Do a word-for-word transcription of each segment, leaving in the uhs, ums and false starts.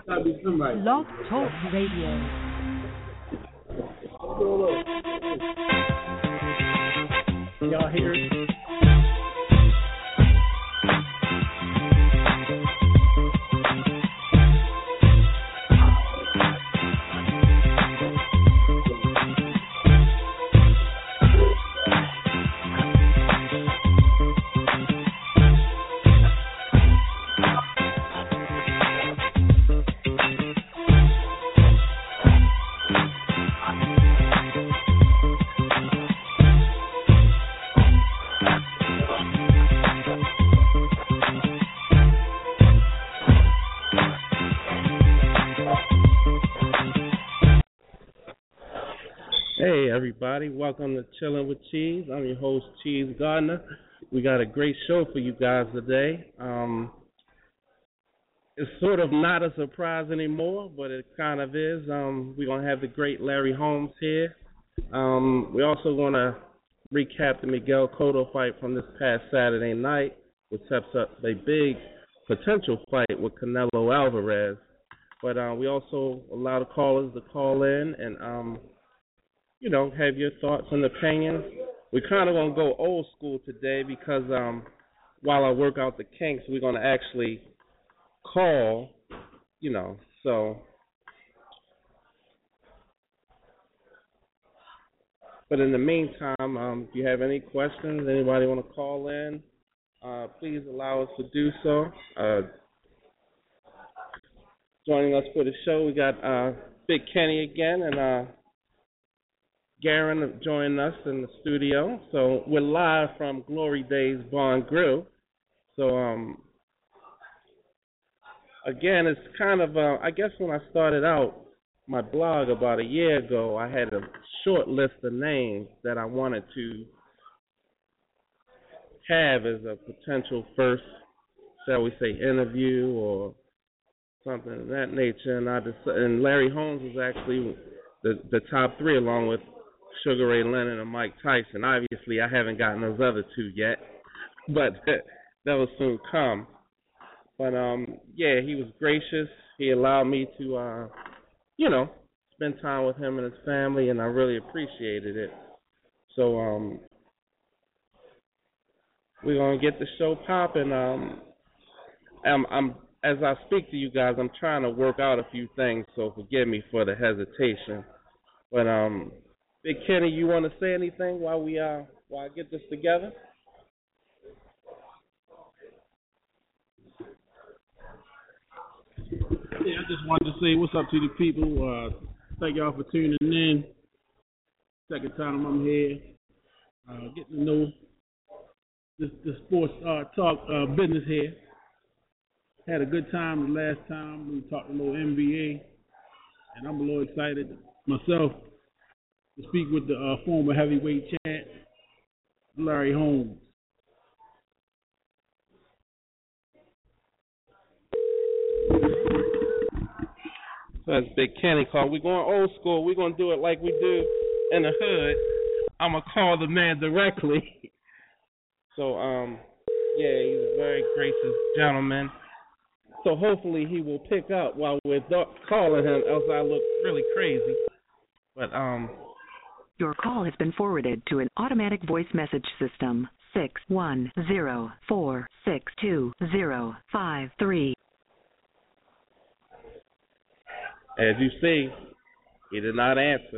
Gotta be somebody. Blog Talk Radio. Y'all hear it? Hey everybody, welcome to Chillin' with Cheese. I'm your host, Cheese Gardner. We got a great show for you guys today. Um, it's sort of not a surprise anymore, but it kind of is. Um, we're going to have the great Larry Holmes here. Um, we also want to recap the Miguel Cotto fight from this past Saturday night, which sets up a big potential fight with Canelo Alvarez. But uh, we also allow the callers to call in and um, you know, have your thoughts and opinions. We're kind of going to go old school today because um, while I work out the kinks, we're going to actually call, you know, so. But in the meantime, um, if you have any questions, anybody want to call in, uh, please allow us to do so. Uh, joining us for the show, we got uh, Big Kenny again, and uh, Garen joining us in the studio. So we're live from Glory Days Bar and Grill. So um, again, it's kind of, uh, I guess when I started out my blog about a year ago, I had a short list of names that I wanted to have as a potential first, shall we say, interview or something of that nature. And I decided, and Larry Holmes was actually the, the top three along with Sugar Ray Leonard and Mike Tyson. Obviously, I haven't gotten those other two yet, but that will soon come. But, um, yeah, he was gracious. He allowed me to, uh, you know, spend time with him and his family, and I really appreciated it. So um, we're going to get the show popping. Um, I'm, I'm, as I speak to you guys, I'm trying to work out a few things, so forgive me for the hesitation. But, um, Big Kenny, you want to say anything while we uh while I get this together? Yeah, I just wanted to say what's up to the people. Uh, thank y'all for tuning in. Second time I'm here, uh, getting to know this, this sports uh, talk uh, business here. Had a good time the last time we talked a little N B A, and I'm a little excited myself to speak with the uh, former heavyweight champ, Larry Holmes. That's Big Kenny call. We're going old school. We're going to do it like we do in the hood. I'm going to call the man directly. So, um, yeah, he's a very gracious gentleman. So hopefully he will pick up while we're calling him, else I look really crazy. But, um... Your call has been forwarded to an automatic voice message system. six one zero four six two zero five three. As you see, he did not answer.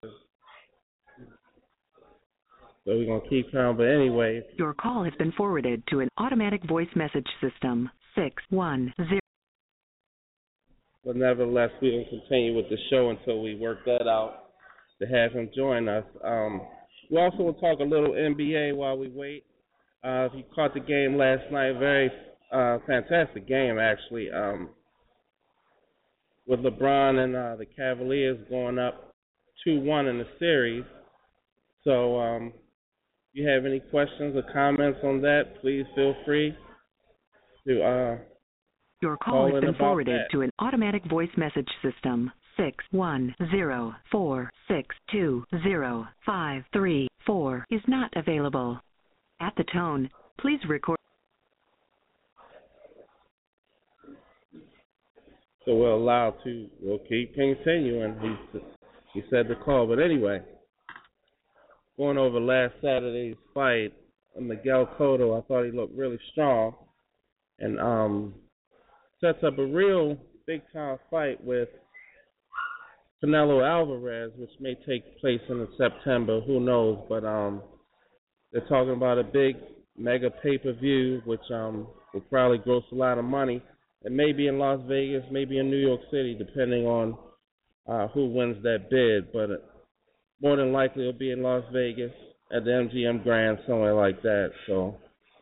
So we're going to keep trying. But anyway. Your call has been forwarded to an automatic voice message system. six one zero. But nevertheless, we will continue with the show until we work that out to have him join us. Um, we also will talk a little N B A while we wait. Uh, if you caught the game last night, very uh, fantastic game, actually, um, with LeBron and uh, the Cavaliers going up two one in the series. So um, if you have any questions or comments on that, please feel free to uh, Your call has been forwarded that. to an automatic voice message system. six one zero four six two zero five three four is not available. At the tone, please record. So we're allowed to, we'll keep continuing. He, he said to call. But anyway, going over last Saturday's fight, Miguel Cotto, I thought he looked really strong. And um, sets up a real big-time fight with Canelo Alvarez, which may take place in September. Who knows? But um, they're talking about a big mega pay-per-view, which um, will probably gross a lot of money. It may be in Las Vegas, maybe in New York City, depending on uh, who wins that bid. But more than likely, it'll be in Las Vegas at the M G M Grand, somewhere like that. So,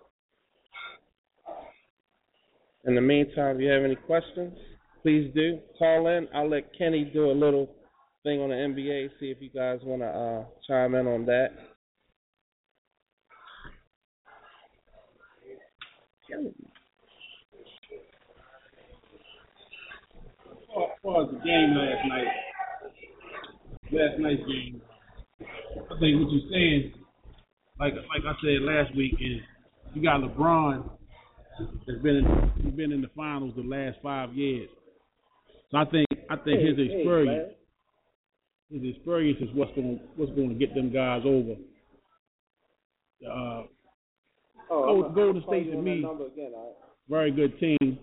in the meantime, if you have any questions, please do call in. I'll let Kenny do a little thing on the N B A, see if you guys want to uh, chime in on that. As far as the game last night, last night's game, I think what you're saying, like like I said last week, is you got LeBron that's been in, he's been in the finals the last five years. So I think I think his experience, his experience is what's going what's going to get them guys over. Uh, oh, Golden State to me, again, right? very good team.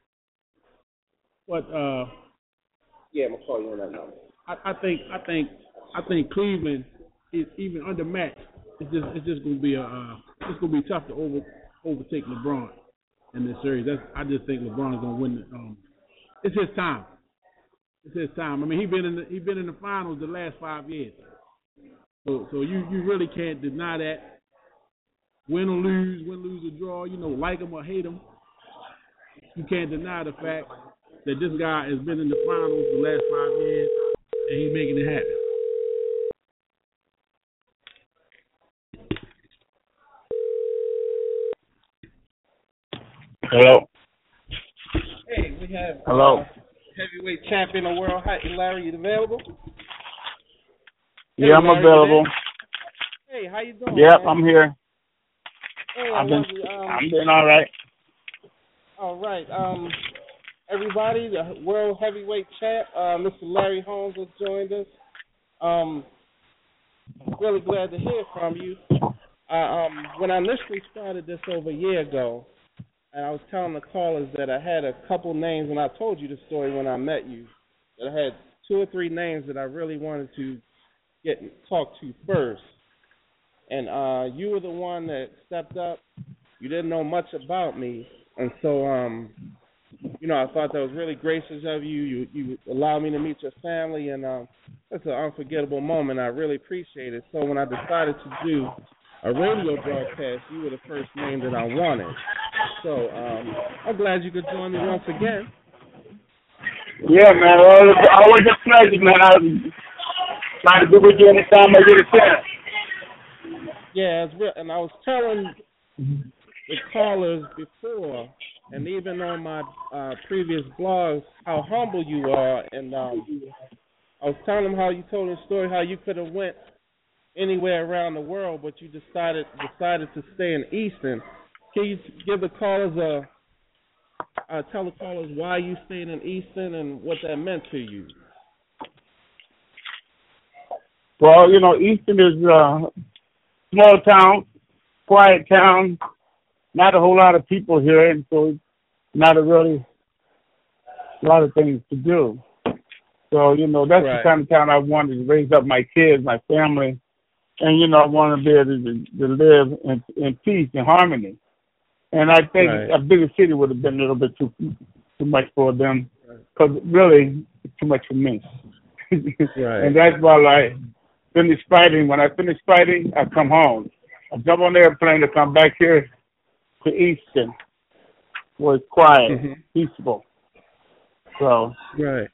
But uh, yeah, I'm gonna call you on that number. I, I think I think I think Cleveland is even undermatched. It's just it's just gonna be a uh, it's gonna be tough to over overtake LeBron in this series. That's I just think LeBron is gonna win it. Um, it's his time. It's his time. I mean, he been in the he been in the finals the last five years. So so you, you really can't deny that. Win or lose, win, lose or draw. You know, like him or hate him, you can't deny the fact that this guy has been in the finals the last five years and he's making it happen. Hello. Hey, we have Hello. Uh, heavyweight champion of the world, Larry. You available? Yeah, hey, I'm Larry, available. Hey, how you doing? Yep, man? I'm here. Hey, I've been, you, um, I'm doing all right. All right. Um, everybody, the world heavyweight champ, uh, Mister Larry Holmes has joined us. Um, really glad to hear from you. Uh, um, when I initially started this over a year ago, and I was telling the callers that I had a couple names, and I told you the story when I met you, that I had two or three names that I really wanted to get talk to first. And uh, you were the one that stepped up. You didn't know much about me, and so um, you know, I thought that was really gracious of you. You you allowed me to meet your family, and um, that's an unforgettable moment. I really appreciate it. So when I decided to do a radio broadcast, you were the first name that I wanted. So um, I'm glad you could join me once again. Yeah, man. Always, always a pleasure, man. I'm trying to be with you anytime I get a chance. Yeah, it's real. And I was telling the callers before, and even on my uh, previous blogs, how humble you are. And um, I was telling them how you told the story, how you could have went anywhere around the world, but you decided decided to stay in Easton. Can you give the callers a uh, tell the callers why you stayed in Easton and what that meant to you? Well, you know, Easton is a small town, quiet town, not a whole lot of people here, and so it's not a really a lot of things to do. So, you know, that's right. The kind of town I wanted to raise up my kids, my family, and, you know, I want to be able to, to live in, in peace and harmony. And I think right. a bigger city would have been a little bit too too much for them, because really it's too much for me. Right. And that's why I finish fighting. When I finish fighting, I come home. I jump on the airplane to come back here to Easton, where it's quiet, mm-hmm. peaceful. So right.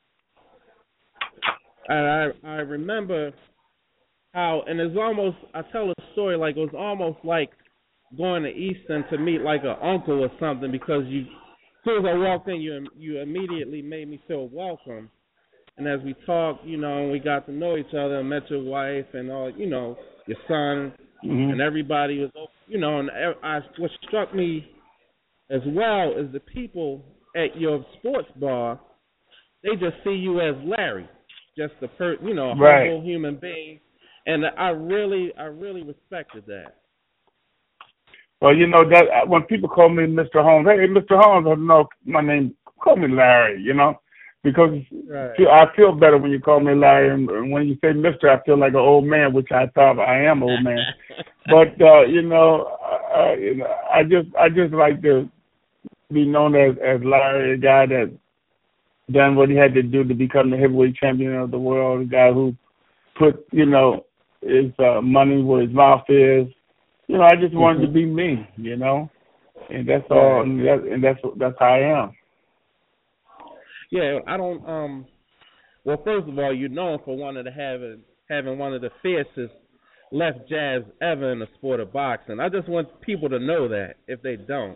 And I I remember how, and it's almost, I tell a story like it was almost like going to Easton to meet like an uncle or something, because you, as soon as I walked in, you you immediately made me feel welcome. And as we talked, you know, and we got to know each other, and met your wife and all, you know, your son, mm-hmm. and everybody was, you know, and I, what struck me as well is the people at your sports bar they just see you as Larry, just a per, you know, a Right. humble human being, and I really, I really respected that. Well, you know that when people call me Mister Holmes, hey, Mister Holmes, I don't know my name. Call me Larry, you know, because Right. I feel better when you call me Larry, and when you say Mister, I feel like an old man, which I thought I am an old man. But uh, you know, uh, you know, I just, I just like to be known as as Larry, a guy that done what he had to do to become the heavyweight champion of the world, a guy who put, you know, his uh, money where his mouth is. You know, I just wanted mm-hmm. to be me, you know, and that's all, and, that, and that's that's how I am. Yeah, I don't. Um, well, first of all, you're known for one of the having having one of the fiercest left jabs ever in the sport of boxing. I just want people to know that if they don't.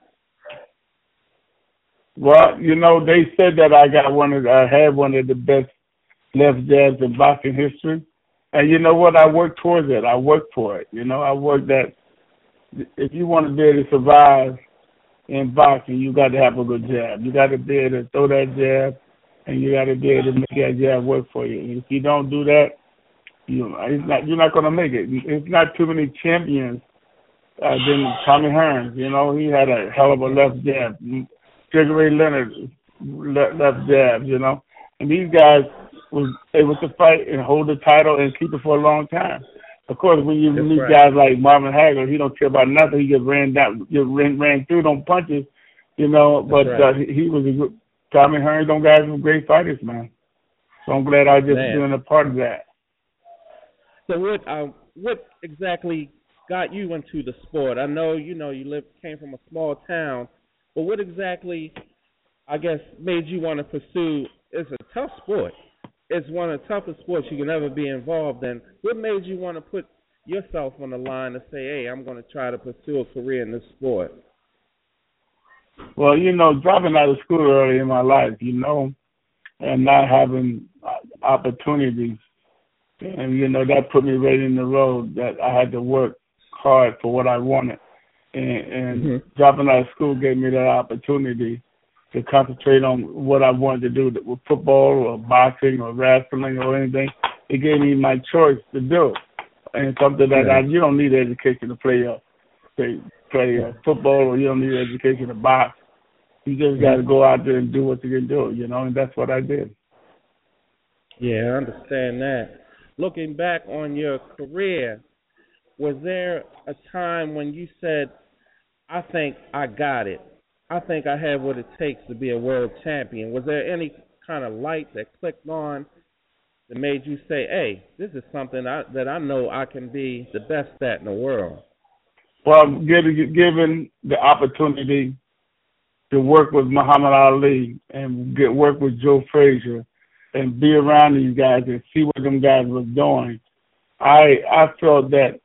Well, you know, they said that I got one of, I had one of the best left jabs in boxing history, and you know what? I worked towards it. I worked for it. You know, I worked that. If you want to be able to survive in boxing, you got to have a good jab. You got to be able to throw that jab, and you got to be able to make that jab work for you. And if you don't do that, you it's not, you're not going to make it. It's not too many champions. Uh, then Tommy Hearns, you know, he had a hell of a left jab. Sugar Ray Leonard, left, left jabs, you know. And these guys was able to fight and hold the title and keep it for a long time. Of course, when you That's meet right. guys like Marvin Hagler, he don't care about nothing. He just ran down, just ran, ran through them punches, you know. But right. uh, he, he was a good. Tommy Hearns, them guys were great fighters, man. So I'm glad I was just Man. doing a part of that. So what? Uh, what exactly got you into the sport? I know you know you lived came from a small town, but what exactly, I guess, made you want to pursue? It's a tough sport. It's one of the toughest sports you can ever be involved in. What made you want to put yourself on the line to say, hey, I'm going to try to pursue a career in this sport? Well, you know, dropping out of school early in my life, you know, and not having opportunities, and, you know, that put me right in the road that I had to work hard for what I wanted. And, and mm-hmm. dropping out of school gave me that opportunity to concentrate on what I wanted to do with football or boxing or wrestling or anything. It gave me my choice to do. And something that yeah. I, you don't need education to play uh, play, play uh, football, or you don't need education to box. You just got to go out there and do what you can do, you know, and that's what I did. Yeah, I understand that. Looking back on your career, was there a time when you said, I think I got it. I think I have what it takes to be a world champion. Was there any kind of light that clicked on that made you say, hey, this is something I, that I know I can be the best at in the world? Well, given, given the opportunity to work with Muhammad Ali and get work with Joe Frazier and be around these guys and see what them guys was doing, I I felt that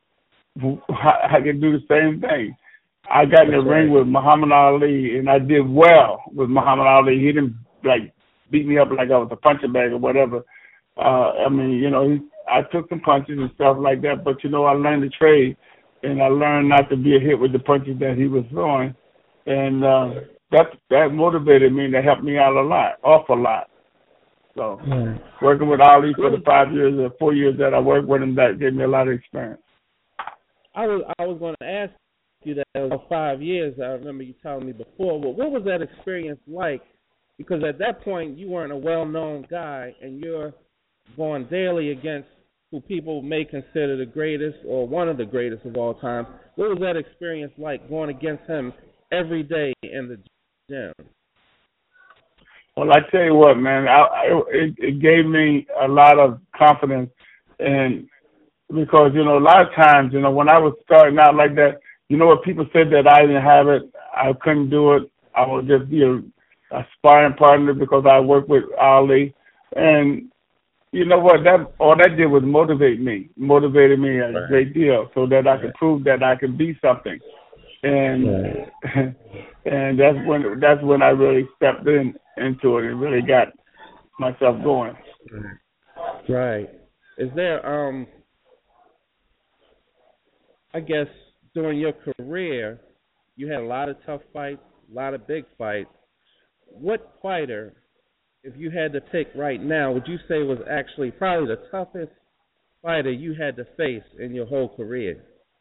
I could do the same thing. I got in the That's ring right. with Muhammad Ali, and I did well with Muhammad Ali. He didn't like beat me up like I was a punching bag or whatever. Uh, I mean, you know, he, I took some punches and stuff like that, but you know, I learned the trade, and I learned not to be a hit with the punches that he was throwing, and uh, that that motivated me. That helped me out a lot, awful lot. So Yeah. working with Ali for the five years or four years that I worked with him, that gave me a lot of experience. I was I was going to ask you that over five years. I remember you telling me before. But what was that experience like? Because at that point you weren't a well-known guy, and you're going daily against who people may consider the greatest or one of the greatest of all time. What was that experience like, going against him every day in the gym? Well, I tell you what, man, I, I, it, it gave me a lot of confidence, and because, you know, a lot of times, you know, when I was starting out like that, you know what, people said that I didn't have it, I couldn't do it, I would just be a, a sparring partner because I worked with Ali, and you know what, that all that did was motivate me, motivated me a Right. great deal, so that I could prove that I could be something, and Right. and that's when that's when I really stepped in into it and really got myself going. Right. Is there, um, I guess, during your career, you had a lot of tough fights, a lot of big fights. What fighter if you had to pick right now, would you say was actually probably the toughest fighter you had to face in your whole career?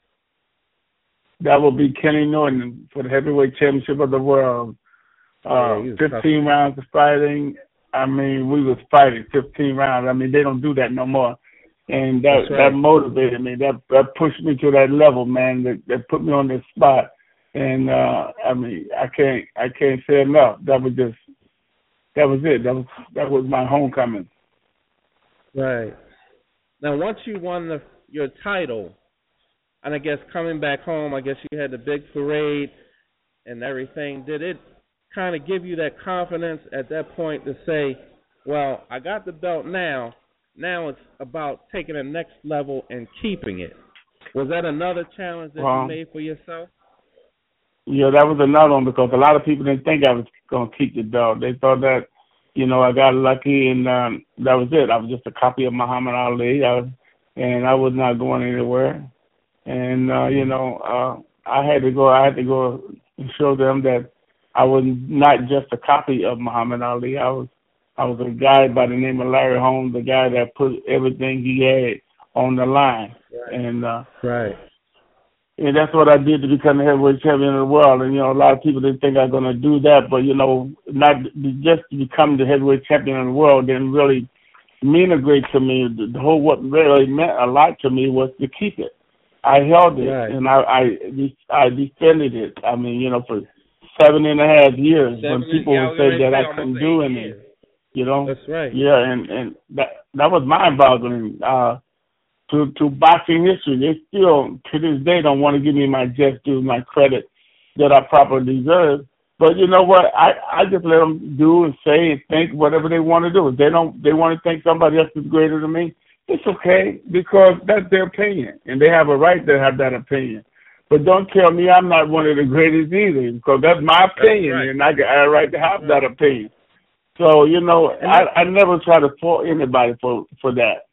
That would be Kenny Norton for the heavyweight championship of the world. Uh, Yeah, fifteen tough. rounds of fighting. I mean, we was fighting fifteen rounds. I mean, they don't do that no more. And that That's right. that motivated me. That that pushed me to that level, man. That that put me on this spot. And uh, I mean, I can't I can't say enough. That was just that was it. That was that was my homecoming. Right. Now, once you won the, your title, and I guess coming back home, I guess you had the big parade and everything. Did it kind of give you that confidence at that point to say, well, I got the belt now. Now it's about taking the next level and keeping it. Was that another challenge that Well, you made for yourself? Yeah, that was another one because a lot of people didn't think I was going to keep the belt. They thought that, you know, I got lucky and um, that was it. I was just a copy of Muhammad Ali, I was, and I was not going anywhere. And, uh, you know, uh, I had to go, I had to go and show them that I was not just a copy of Muhammad Ali. I was, I was a guy by the name of Larry Holmes, the guy that put everything he had on the line. Right. And, uh, Right. and that's what I did to become the heavyweight champion of the world. And, you know, a lot of people didn't think I was going to do that. But, you know, not just to become the heavyweight champion of the world didn't really mean a great to me. The, the whole what really meant a lot to me was to keep it. I held it, Right. and I, I, I defended it. I mean, you know, for seven and a half years Seven, when people yeah, I would was say gonna that say I almost couldn't eight do anything. years. You know? That's right. Yeah, and, and that that was mind-boggling. Uh, to to boxing history, they still to this day don't want to give me my just due, my credit that I properly deserve. But you know what? I, I just let them do and say and think whatever they want to do. If they don't, they want to think somebody else is greater than me. It's okay because that's their opinion, and they have a right to have that opinion. But don't tell me I'm not one of the greatest either, because that's my opinion, That's right. and I got a right to have that opinion. So you know, I, I never try to fault anybody for for that.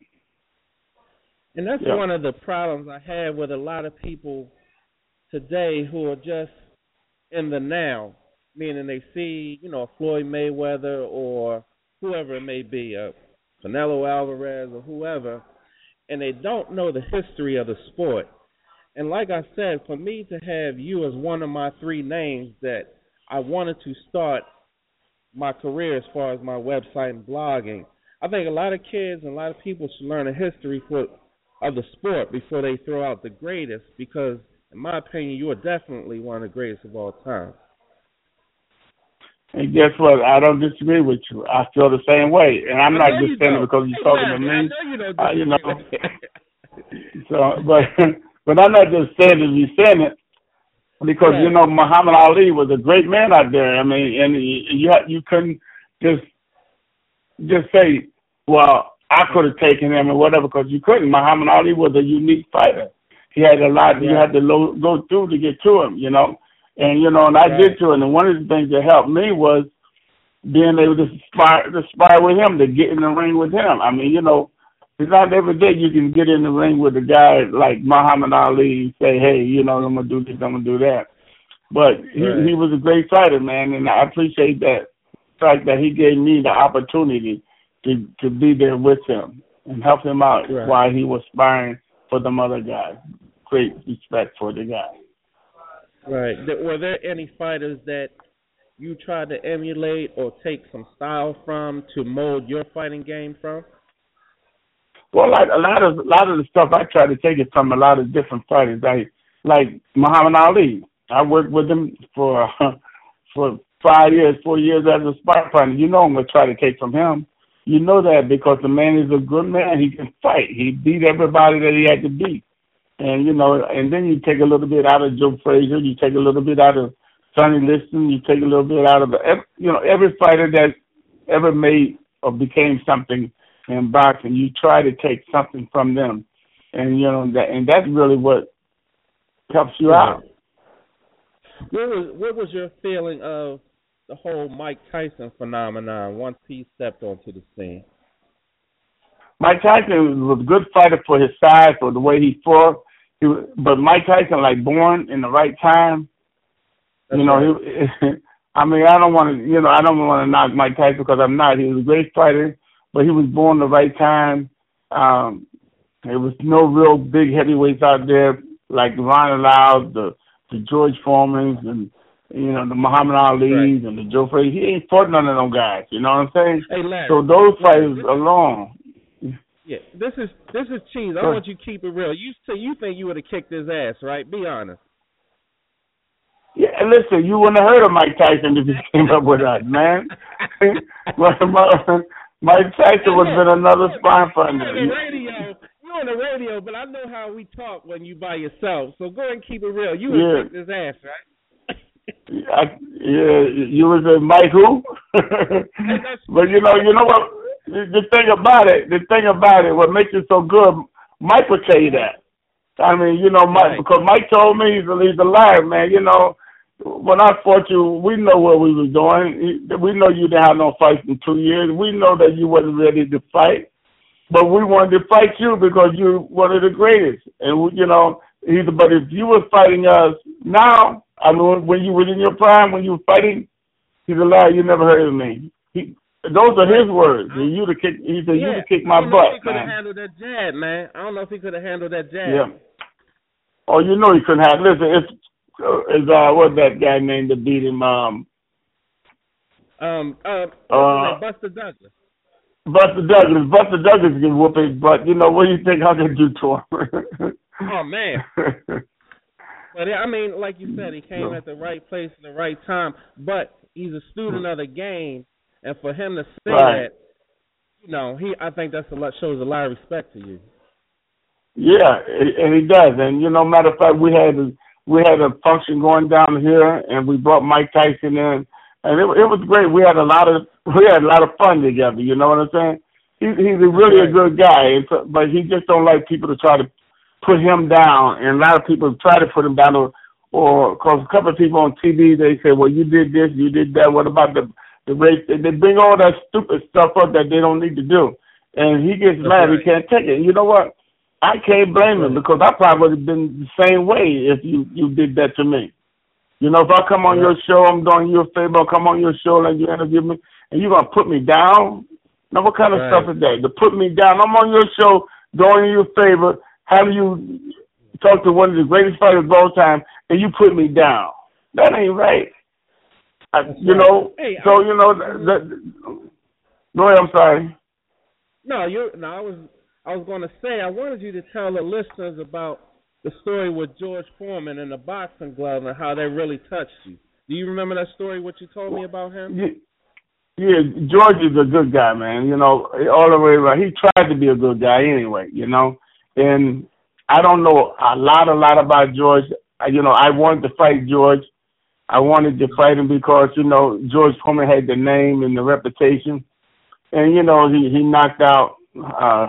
And that's Yeah. one of the problems I have with a lot of people today who are just in the now, meaning they see, you know, Floyd Mayweather or whoever it may be, uh, Canelo Alvarez or whoever, and they don't know the history of the sport. And like I said, for me to have you as one of my three names that I wanted to start my career as far as my website and blogging, I think a lot of kids and a lot of people should learn the history for of the sport before they throw out the greatest, because in my opinion, you are definitely one of the greatest of all time. And guess what? I don't disagree with you. I feel the same way, and I'm I not know just you saying it don't. because you're talking to Exactly. me. I know you don't Uh, you know. disagree with So, but but I'm not just saying it. You saying it because Right. you know Muhammad Ali was a great man out there. I mean, and you you, you couldn't just just say, well, I could have taken him or whatever, because you couldn't. Muhammad Ali was a unique fighter. He had a lot you Right. had to lo- go through to get to him, you know. And you know, and I Right. did to him. And one of the things that helped me was being able to spar, to spar with him, to get in the ring with him. I mean, you know, it's not every day you can get in the ring with a guy like Muhammad Ali and say, hey, you know, I'm going to do this, I'm going to do that. But he, Right. he was a great fighter, man, and I appreciate that fact that he gave me the opportunity to, to be there with him and help him out Right. while he was sparring for them other guys. Great respect for the guy. Right. Th- Were there any fighters that you tried to emulate or take some style from to mold your fighting game from? Well, like a lot of a lot of the stuff I try to take it from a lot of different fighters. Like like Muhammad Ali. I worked with him for for five years, four years as a sparring partner. You know I'm gonna try to take from him. You know that because the man is a good man. He can fight. He beat everybody that he had to beat. And you know, and then you take a little bit out of Joe Frazier. You take a little bit out of Sonny Liston. You take a little bit out of you know every fighter that ever made or became something in boxing. You try to take something from them, and you know that, and that's really what helps you out. What was what was your feeling of the whole Mike Tyson phenomenon once he stepped onto the scene? Mike Tyson was a good fighter for his size, for the way he fought. He was, but Mike Tyson, like born in the right time, That's you know, right. he, I mean, I don't want to, you know, I don't want to knock Mike Tyson because I'm not. He was a great fighter, but he was born the right time. Um, there was no real big heavyweights out there like Ron Lau, the the George Foremans, and you know the Muhammad Ali's right. and the Joe Frazier. He ain't fought none of them guys. You know what I'm saying? Hey, Larry, so those fighters this, alone. Yeah, this is this is cheese. I want you to keep it real. You say you think you would have kicked his ass, right? Be honest. Yeah, listen, you wouldn't have heard of Mike Tyson if he came up with us, man. Mike Tyson would have been another spine finder. You're on the radio, you're on the radio, but I know how we talk when you by yourself. So go ahead and keep it real. You would have yeah. kicked his ass, right? I, yeah, you was a Mike who? But you know, you know what? The thing about it, the thing about it, what makes it so good, Mike would tell you that. I mean, you know, Mike, right. because Mike told me he's, he's alive, man. You know, when I fought you, we know what we was doing. We know you didn't have no fights in two years. We know that you wasn't ready to fight, but we wanted to fight you because you're one of the greatest. And you know, he's, but if you were fighting us now, I mean, when you were in your prime, when you were fighting, he's alive. You never heard of me. He, those are his words. You to kick. He said, yeah. "You to kick my I don't know butt." If he could have man. handled that jab, man. I don't know if he could have handled that jab. Yeah. Oh, you know he couldn't have. Listen, it's is uh what's that guy named that beat him? Um. Um. Uh. uh Buster Douglas. Buster Douglas. Buster Douglas can whoop his butt. You know what do you think I can do to him? Oh man. But I mean, like you said, he came no. at the right place at the right time. But he's a student of the game, and for him to say right. that, you know, he I think that's a lot shows a lot of respect to you. Yeah, and he does. And you know, matter of fact, we had a, we had a function going down here, and we brought Mike Tyson in, and it, it was great. We had a lot of we had a lot of fun together. You know what I'm saying? He, he's a really right. a good guy, but he just don't like people to try to put him down, and a lot of people try to put him down, or, or cause a couple of people on T V, they say, well, you did this, you did that, what about the, the race? They bring all that stupid stuff up that they don't need to do, and he gets That's mad, right. he can't take it. You know what? I can't blame him, because I probably would have been the same way if you, you did that to me. You know, if I come on your show, I'm doing you a favor, I'll come on your show and you interview me, and you're going to put me down? Now, what kind of right. stuff is that? To put me down? I'm on your show doing you a favor, how do you talk to one of the greatest fighters of all time, and you put me down? That ain't right. I, you right. know, hey, so, you know, that, that, go ahead, I'm sorry. No, you no, I was I was going to say, I wanted you to tell the listeners about the story with George Foreman and the boxing glove and how that really touched you. Do you remember that story, what you told me about him? Yeah, yeah, George is a good guy, man. You know, all the way around. He tried to be a good guy anyway, you know. And I don't know a lot, a lot about George. You know, I wanted to fight George. I wanted to fight him because, you know, George Foreman had the name and the reputation. And, you know, he, he knocked out uh,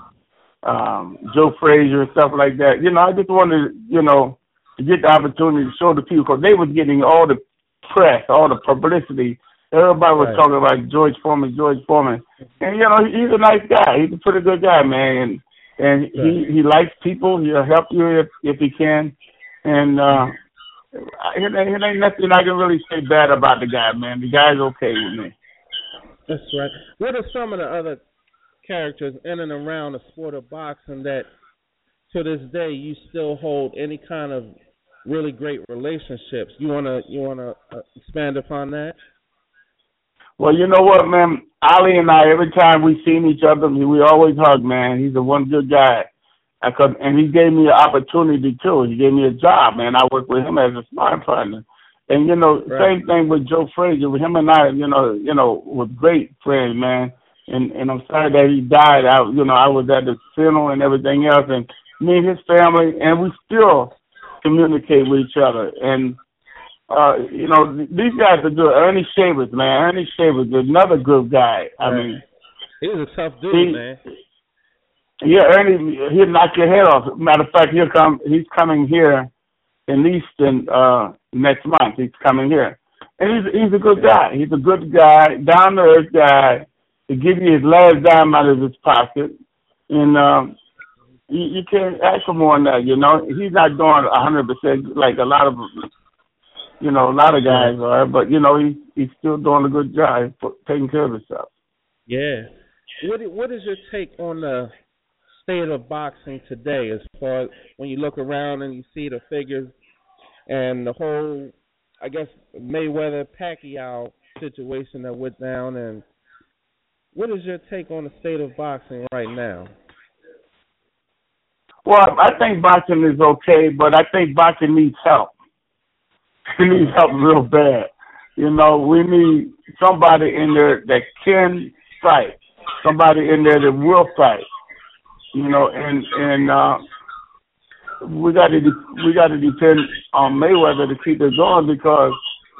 um, Joe Frazier and stuff like that. You know, I just wanted, you know, to get the opportunity to show the people, because they was getting all the press, all the publicity. Everybody was right. talking about George Foreman, George Foreman. And, you know, he's a nice guy. He's a pretty good guy, man. And, and right. he, he likes people. He'll help you if, if he can. And uh, it, it ain't nothing I can really say bad about the guy, man. The guy's okay with me. That's right. What are some of the other characters in and around the sport of boxing that, to this day, you still hold any kind of really great relationships? You wanna you wanna uh, expand upon that? Well, you know what, man? Ali and I, every time we seen each other, we always hug, man. He's a one good guy. I could, and he gave me an opportunity, too. He gave me a job, man. I worked with him as a sparring partner. And, you know, right. same thing with Joe Frazier. With him and I, you know, you know, were great friends, man. And and I'm sorry that he died. I, you know, I was at the funeral and everything else. And me and his family, and we still communicate with each other. And, Uh, you know, these guys are good. Ernie Shavers, man. Ernie Shavers is another good guy. I right. mean, he was a tough dude, he, man. Yeah, Ernie, he'll knock your head off. Matter of fact, he'll come. He's coming here in Easton uh, next month. He's coming here, and he's he's a good guy. He's a good guy, down to earth guy. To give you his last dime out of his pocket, and um, you, you can't ask for more than that. You know, he's not doing a hundred percent like a lot of You know, a lot of guys are, but you know, he he's still doing a good job for taking care of himself. Yeah. What what is your take on the state of boxing today, as far as when you look around and you see the figures and the whole, I guess, Mayweather Pacquiao situation that went down, and what is your take on the state of boxing right now? Well, I think boxing is okay, but I think boxing needs help. It needs help real bad. You know, we need somebody in there that can fight, somebody in there that will fight. You know, and and uh, we got to we got to depend on Mayweather to keep it going, because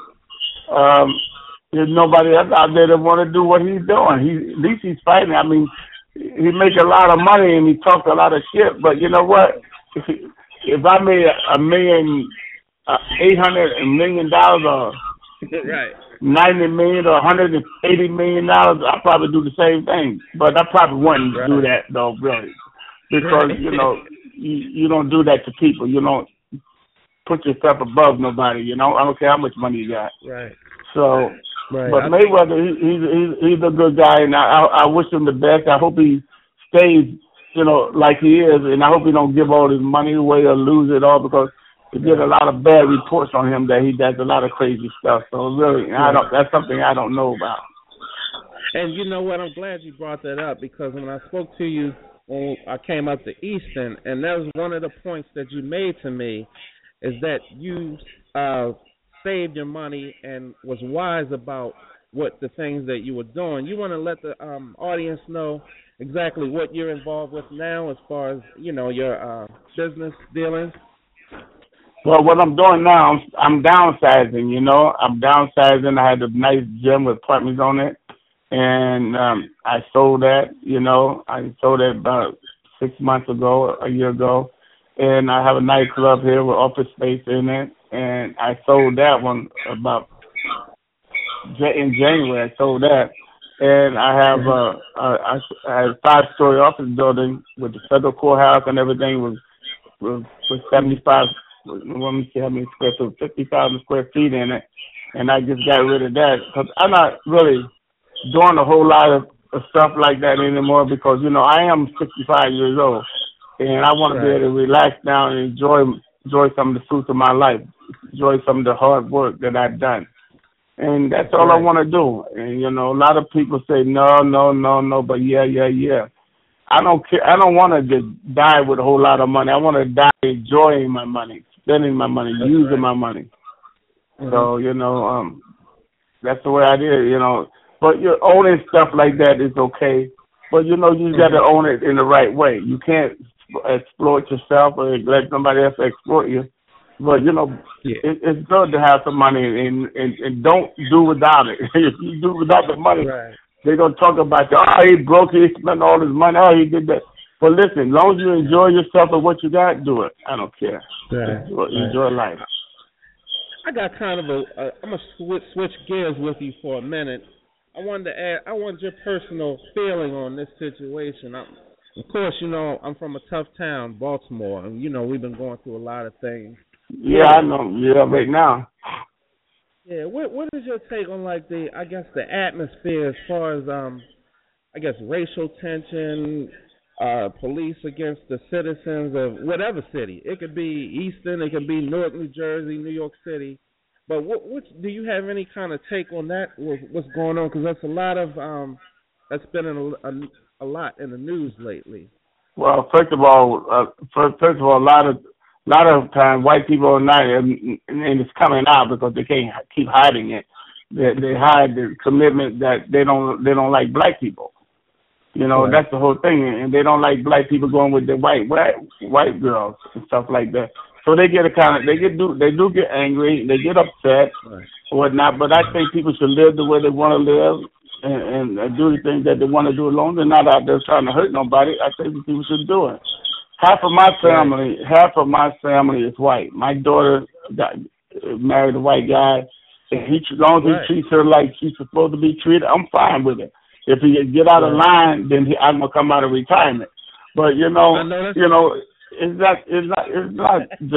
um, there's nobody else out there that want to do what he's doing. He at least he's fighting. I mean, he makes a lot of money and he talks a lot of shit. But you know what? If, if I made a million, uh, eight hundred a million dollars, or right, ninety million or one hundred and eighty million dollars, I'd probably do the same thing. But I probably wouldn't right. do that though, really, because right. you know you, you don't do that to people. You don't put yourself above nobody. You know, I don't care how much money you got. Right. So. Right. But Mayweather, he, he's he's he's a good guy, and I I wish him the best. I hope he stays, you know, like he is, and I hope he don't give all his money away or lose it all, because we get a lot of bad reports on him that he does a lot of crazy stuff. So really, I don't. That's something I don't know about. And you know what? I'm glad you brought that up, because when I spoke to you when I came up to Easton, and that was one of the points that you made to me, is that you uh. saved your money and was wise about what the things that you were doing. You want to let the um, audience know exactly what you're involved with now, as far as, you know, your uh, business dealings? Well, what I'm doing now, I'm downsizing, you know. I'm downsizing. I had a nice gym with apartments on it, and um, I sold that, you know. I sold it about six months ago, a year ago, and I have a nightclub here with office space in it. And I sold that one about in January. I sold that, and I have a, a, I have a five-story office building with the federal courthouse and everything. Was was, was seventy-five. Let me see how many square feet. fifty thousand square feet in it, and I just got rid of that because I'm not really doing a whole lot of, of stuff like that anymore, because you know I am sixty-five years old, and I want to be able to relax now and enjoy. enjoy some of the fruits of my life, enjoy some of the hard work that I've done. And that's all right. I want to do. And, you know, a lot of people say, no, no, no, no, but yeah, yeah, yeah. I don't care. I don't want to just die with a whole lot of money. I want to die enjoying my money, spending my money, that's using right. my money. Mm-hmm. So, you know, um, that's the way I did, you know. But you're owning stuff like that is okay. But, you know, you mm-hmm. got to own it in the right way. You can't exploit yourself or let somebody else exploit you. But, you know, yeah. it, it's good to have some money, and, and, and don't do without it. If you do without the money, right. they're going to talk about you. Oh, he broke it. He spent all his money. Oh, he did that. But listen, as long as you enjoy yourself and what you got, do it. I don't care. Right. Enjoy, right. enjoy life. I got kind of a, a I'm going to switch, switch gears with you for a minute. I wanted to add, I want your personal feeling on this situation. I'm, Of course, you know, I'm from a tough town, Baltimore, and, you know, we've been going through a lot of things. Yeah, I know. Yeah, right now. Yeah, what what is your take on, like, the, I guess, the atmosphere as far as, um, I guess, racial tension, uh, police against the citizens of whatever city? It could be Easton, it could be Newark, New Jersey, New York City. But what, what do you have any kind of take on that, what's going on? Because that's a lot of, um, that's been in a, a a lot in the news lately. Well, first of all, uh, first, first of all, a lot of a lot of times white people are not, and, and it's coming out because they can't keep hiding it. They, they hide the commitment that they don't they don't like black people. You know, right. that's the whole thing, and they don't like black people going with their white white white girls and stuff like that. So they get a kind of they get do they do get angry, they get upset, right. or whatnot. But I think people should live the way they want to live. And, and do the things that they want to do alone. They're not out there trying to hurt nobody. I think people should do it. Half of my family, half of my family is white. My daughter got married a white guy, and he, as long as he right. treats her like she's supposed to be treated, I'm fine with it. If he get out of line, then he, I'm gonna come out of retirement. But you know, know you know, it's not, it's not, it's not just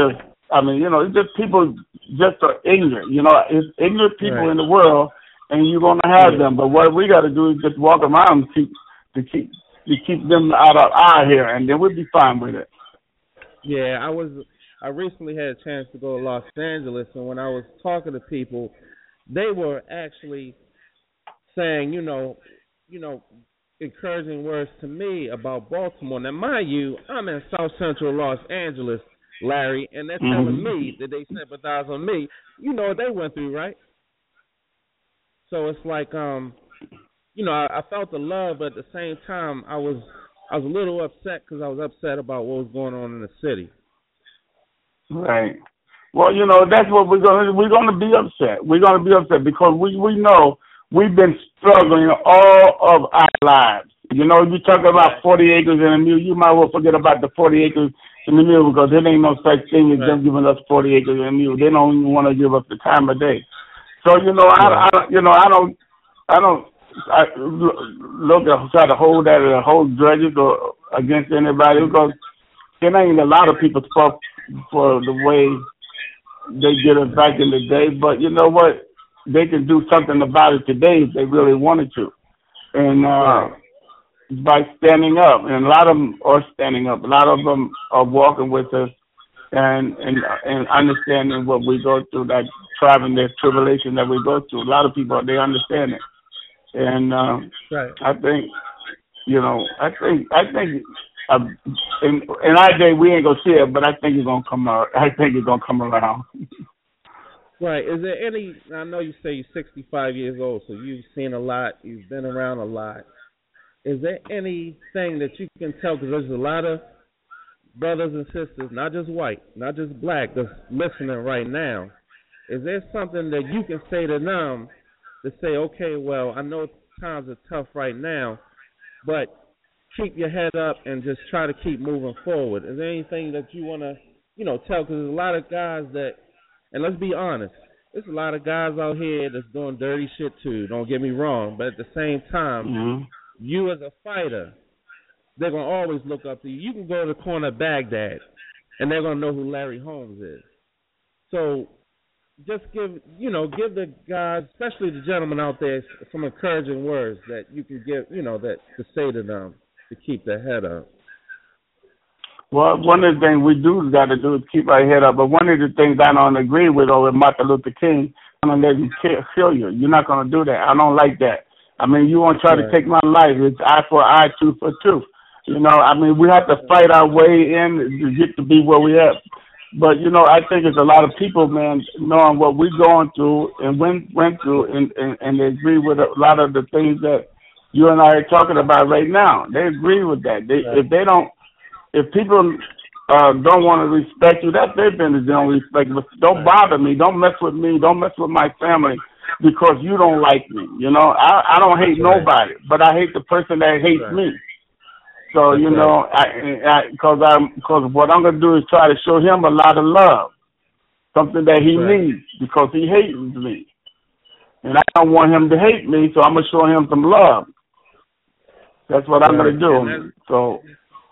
I mean, you know, it's just people just are ignorant. You know, it's ignorant people Right. in the world, and you're gonna have Yeah. them. But what we got to do is just walk around and keep to keep to keep them out of our hair, and then we'll be fine with it. Yeah, I was. I recently had a chance to go to Los Angeles, and when I was talking to people, they were actually saying, you know, you know, encouraging words to me about Baltimore. Now, mind you, I'm in South Central Los Angeles, Larry, and they're telling Mhm. me that they sympathize on me. You know what they went through, right? So it's like, um, you know, I, I felt the love, but at the same time, I was, I was a little upset because I was upset about what was going on in the city. Right. Well, you know, that's what we're gonna we're gonna be upset. We're gonna be upset because we we know we've been struggling all of our lives. You know, you talk about forty acres and a mule, you might well forget about the forty acres in the mule because there ain't no such thing as Right. them giving us forty acres and a mule. They don't even want to give us the time of day. So you know, I, Right. I you know I don't I don't I look at try to hold that or hold grudges or against anybody because there ain't a lot of people spoke for the way they did it back in the day, but you know what? They can do something about it today if they really wanted to, and uh, by standing up. And a lot of them are standing up. A lot of them are walking with us and and and understanding what we go through, that trial and that tribulation that we go through. A lot of people they understand it, and uh, Right. I think you know I think I think. Uh, in, in our day, we ain't gonna see it, but I think it's gonna come out. I think it's gonna come around. Right. Is there any? I know you say you're sixty-five years old, so you've seen a lot. You've been around a lot. Is there anything that you can tell? Because there's a lot of brothers and sisters, not just white, not just black, that's listening right now. Is there something that you can say to them to say, okay, well, I know times are tough right now, but keep your head up and just try to keep moving forward? Is there anything that you want to, you know, tell? Because there's a lot of guys that, and let's be honest, there's a lot of guys out here that's doing dirty shit too. Don't get me wrong, but at the same time, Mm-hmm. you as a fighter, they're gonna always look up to you. You can go to the corner of Baghdad, and they're gonna know who Larry Holmes is. So just give, you know, give the guys, especially the gentlemen out there, some encouraging words that you can give, you know, that to say to them to keep their head up. Well, one of the things we do got to do is keep our head up. But one of the things I don't agree with over Martin Luther King, I'm gonna let him kill you. You're not gonna do that. I don't like that. I mean, you want to try Right. to take my life? It's eye for eye, tooth for tooth. You know, I mean, we have to fight our way in to get to be where we at. But you know, I think it's a lot of people, man, knowing what we're going through and went went through, and, and and they agree with a lot of the things that you and I are talking about right now. They agree with that. They, Right. if they don't, if people uh, don't want to respect you, that's their business. They don't respect you. But don't Right. bother me. Don't mess with me. Don't mess with my family because you don't like me. You know, I, I don't hate That's right. nobody, but I hate the person that hates Right. me. So That's you know, I because I, I'm because what I'm gonna do is try to show him a lot of love, something that he Right. needs because he hates me, and I don't want him to hate me. So I'm gonna show him some love. That's what I'm Right. gonna And do. that's- So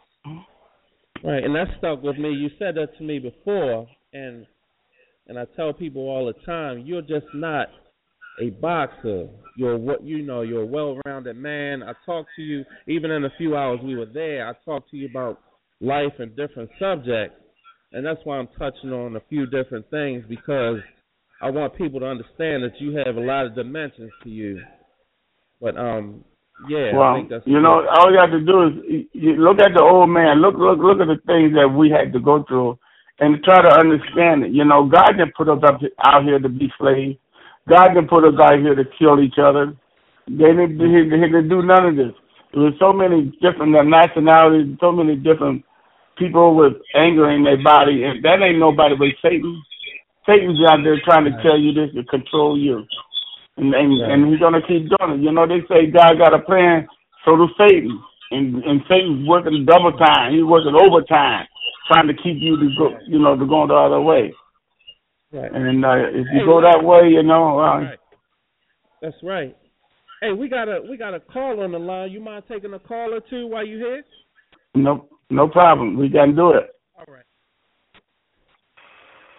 Right, and that stuck with me. You said that to me before, and and I tell people all the time, you're just not a boxer. You're what you know. You're a well-rounded man. I talked to you even in the few hours we were there. I talked to you about life and different subjects, and that's why I'm touching on a few different things because I want people to understand that you have a lot of dimensions to you. But um, yeah, well, I think that's you know, all you have to do is you- you look at the old man. Look, look, look at the things that we had to go through, and try to understand it. You know, God didn't put us up out here to be slaves. God didn't put us out here to kill each other. They didn't, he, he didn't do none of this. There was so many different nationalities, so many different people with anger in their body, and that ain't nobody but Satan. Satan's out there trying to tell you this to control you. And and, Right. and he's gonna keep doing it. You know, they say God got a plan, so does Satan. And and Satan's working double time. He's working overtime, trying to keep you to go, you know, to go the other way. right. And uh, if you Hey, go look- that way, you know, uh, Right. That's right. Hey, we got a we got a call on the line. You mind taking a call or two while you here? no no problem. We can do it. All right.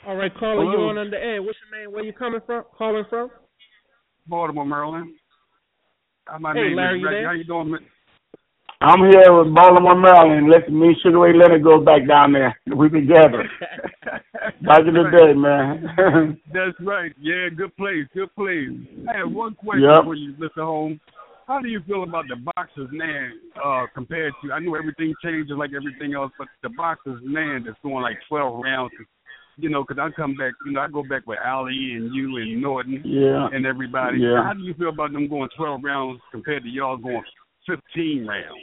All right, caller, you Hello. on the air. What's your name? Where you coming from? Calling from? Baltimore, Maryland. Uh, my Hey, name Larry, is you Reggie. there? How you doing, man? I'm here with Baltimore, Maryland. Let me and Sugar Ray Leonard go back down there. We together. Back in the day, man. That's right. Yeah, good place, good place. I have one question Yep. for you, Mister Holmes. How do you feel about the boxers now uh, compared to, I know everything changes like everything else, but the boxers now that's going like twelve rounds, you know, because I come back, you know, I go back with Ali and you and Norton Yeah. and everybody. Yeah. How do you feel about them going twelve rounds compared to y'all going fifteen rounds?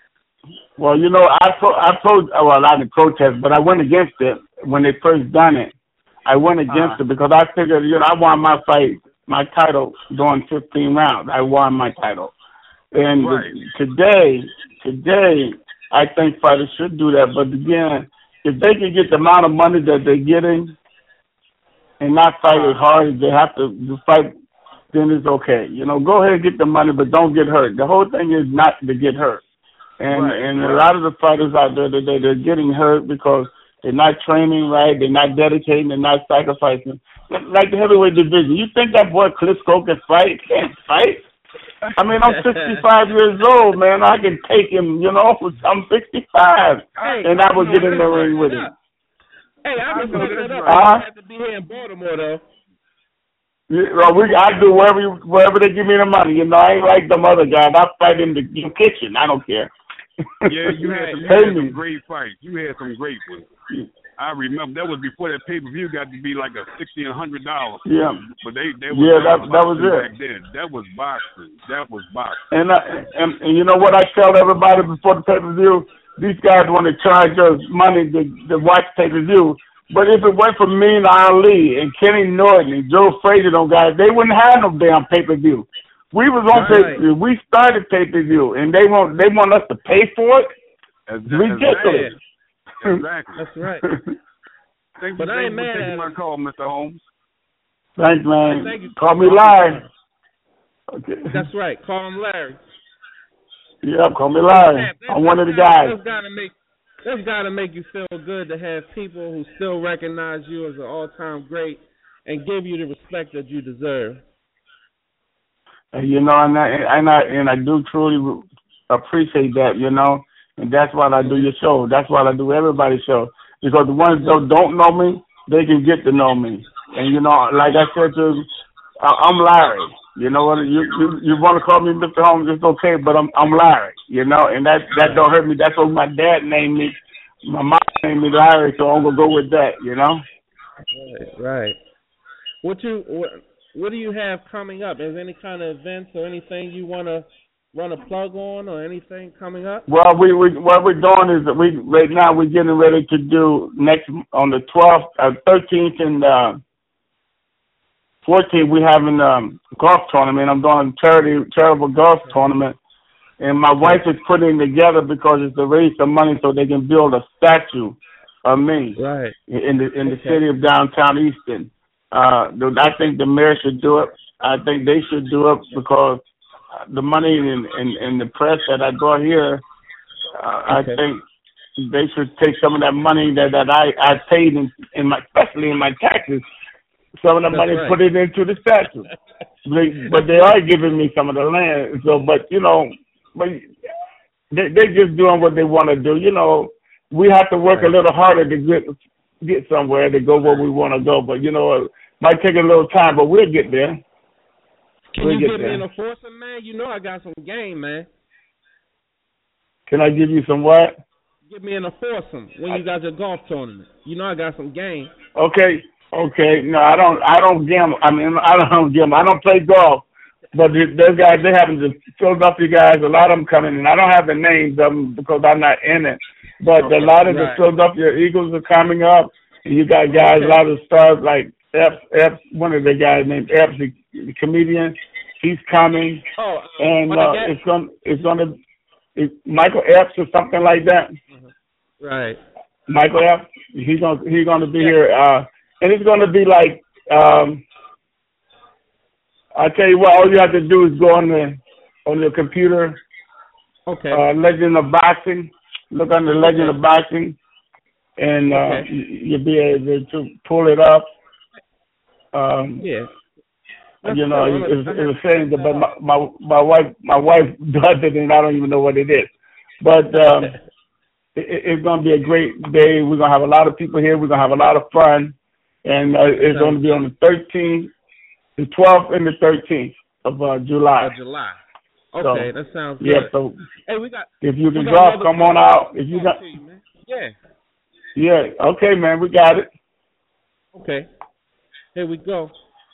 Well, you know, I pro- I pro- well, I didn't protest, but I went against it when they first done it. I went against Uh-huh. it because I figured, you know, I won my fight, my title during fifteen rounds. I won my title. And Right. today, today, I think fighters should do that. But again, if they can get the amount of money that they're getting and not fight as hard as they have to, to fight, then it's okay. You know, go ahead and get the money, but don't get hurt. The whole thing is not to get hurt. And Right, and right. a lot of the fighters out there today, they're getting hurt because they're not training right, they're not dedicating, they're not sacrificing. Like the heavyweight division, you think that boy Klitschko can fight? Can't fight? I mean, I'm sixty-five years old, man. I can take him, you know. I'm sixty-five, Hey, and I would know get in the that's ring right. with him. Hey, I I just know looked that's it up. right. I Uh-huh. have to be here in Baltimore, though. Yeah, well, we, I do wherever you, wherever they give me the money. You know, I ain't like them other guys. I fight in the, the kitchen. I don't care. Yeah, you had some, you Pay had me. some great fights. You had some great ones. I remember that was before that pay per view got to be like a sixty and a hundred dollars. Yeah. But they they Yeah, was that- that was boxing it. back then. That was boxing. That was boxing. And, I, and and you know what I tell everybody before the pay per view? These guys want to charge us money to, to watch pay per view. But if it went for me and Ali and Kenny Norton and Joe Frazier, those guys, they wouldn't have no damn pay per view. We was on Right. pay per view. We started pay per view, and they want they want us to pay for it. Exactly. Ridiculous. Exactly. That's right. Thank But you, I thank ain't you mad for taking at my him. call, Mister Holmes. Thanks, man. Thank you. Call me live. Okay. That's right. Call him Larry. Yep, call me live. Man, that- I'm one of the that's gotta- guys. That's gotta make that's gotta make you feel good to have people who still recognize you as an all-time great and give you the respect that you deserve. And, you know, and I, and I and I do truly appreciate that, you know, and that's why I do your show. That's why I do everybody's show, because the ones that don't know me, they can get to know me. And you know, like I said to, I'm Larry. You know what? You you, you want to call me Mister Holmes? It's okay, but I'm I'm Larry. You know, and that that don't hurt me. That's what my dad named me. My mom named me Larry, so I'm gonna go with that. You know. Right, right. What you what, what do you have coming up? Is there any kind of events or anything you want to run a plug on, or anything coming up? Well, we, we what we're doing is that we right now we're getting ready to do next on the twelfth, uh, thirteenth, and uh, fourteenth. We having um golf tournament. I'm doing a charity charitable golf tournament, and my wife is putting it together because it's to raise some money so they can build a statue of me Right. in the in the Okay. city of downtown Easton. Uh, I think the mayor should do it. I think they should do it because the money and and, and the press that I brought here, uh, Okay. I think they should take some of that money that, that I, I paid in, in my, especially in my taxes, some of the That's money, right. put it into the statue. They, but they are giving me some of the land. So, but you know, but they they're just doing what they want to do. You know, we have to work Right. a little harder to get get somewhere to go where we want to go. But you know, it might take a little time, but we'll get there. Can We'll you get give me there. an enforcer, man? You know I got some game, man. Can I give you some what? Give me an enforcer when you got your golf tournament. You know I got some game. Okay, okay. No, I don't. I don't gamble. I mean, I don't gamble. I don't play golf. But th- those guys, they happen to Philadelphia guys. A lot of them coming in. I don't have the names of them because I'm not in it. But a lot of the Right. Philadelphia Eagles are coming up. And you got guys, a lot of stars like F. F. One of the guys named F. The, the comedian. He's coming, Oh, and what uh, I got- it's going. It's going to. It's Michael Epps or something like that. right. Michael F. He's gonna he's gonna be here, uh, and it's gonna be like um, I tell you what. All you have to do is go on the on your computer, Okay. uh, Legend of Boxing. Look on the Legend Okay. of Boxing, and uh, Okay. y- you'll be able to pull it up. Um, Yeah. That's you know, cool. I'm it's, gonna, I'm it's gonna a shame, check that, that but out. my, my my wife my wife does it, and I don't even know what it is. But um, it, it's going to be a great day. We're going to have a lot of people here. We're going to have a lot of fun, and uh, it's going to Sounds be on the thirteenth, the twelfth, and the thirteenth of uh, July. of July. So, Okay, that sounds good. yeah. So Hey, we got if you we can got drop, another come on call. out. If you Talk got, to you, man. Yeah. yeah. Okay, man. We got it. Okay. Here we go.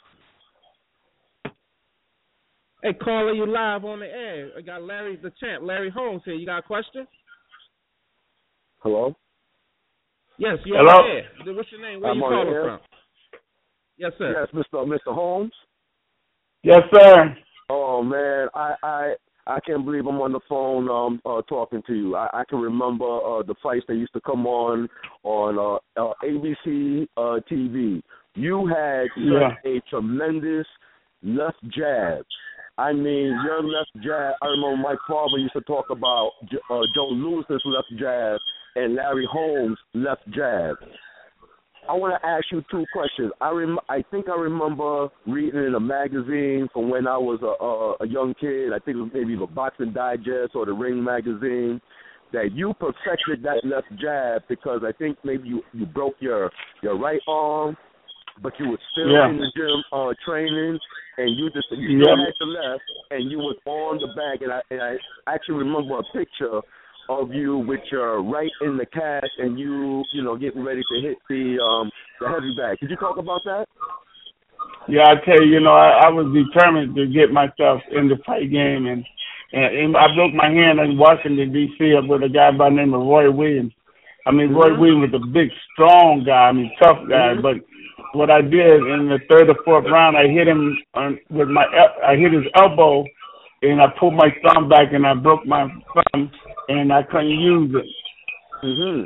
Hey, caller, you live on the air. I got Larry the Champ, Larry Holmes here. You got a question? Hello? Yes, you're Hello? on the air. What's your name? Where I'm you on the calling air. from? Yes, sir. Yes, Mister Mister Holmes. Yes, sir. Oh man, I I I can't believe I'm on the phone um uh, talking to you. I, I can remember uh, the fights that used to come on on uh, uh, A B C uh, T V. You had Yeah. such a tremendous left jab. I mean, your left jab. I remember my father used to talk about uh, Joe Louis's left jab and Larry Holmes' left jab. I want to ask you two questions. I rem- I think I remember reading in a magazine from when I was a, a, a young kid. I think it was maybe the Boxing Digest or the Ring magazine, that you perfected that left jab because I think maybe you, you broke your, your right arm, but you were still Yeah. in the gym uh, training, and you just you still Yeah. had the left, and you was on the bag. And I, and I actually remember a picture of you with your right in the cast, and you, you know, getting ready to hit the um the heavy bag. Could you talk about that? Yeah, I tell you, you know, I, I was determined to get myself in the fight game, and, and, and I broke my hand in Washington D C with a guy by the name of Roy Williams. I mean, Roy Mhm. Williams was a big, strong guy. I mean, tough guy. Mhm. But what I did in the third or fourth round, I hit him on, with my, el- I hit his elbow, and I pulled my thumb back, and I broke my thumb, and I couldn't use it. Mhm.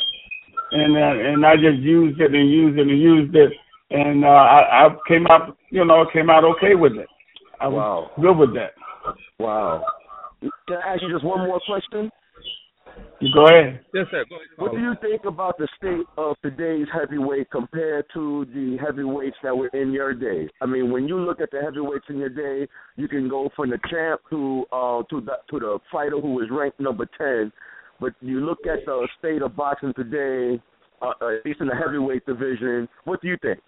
And uh, and I just used it and used it and used it, and uh, I, I came out, you know, came out okay with it. I was Wow. good with that. Wow. Can I ask you just one more question? You go ahead. Yes, sir. Go ahead. What do you think about the state of today's heavyweight compared to the heavyweights that were in your day? I mean, when you look at the heavyweights in your day, you can go from the champ to uh, to the to the fighter who was ranked number ten. But you look at the state of boxing today, uh, at least in the heavyweight division. What do you think?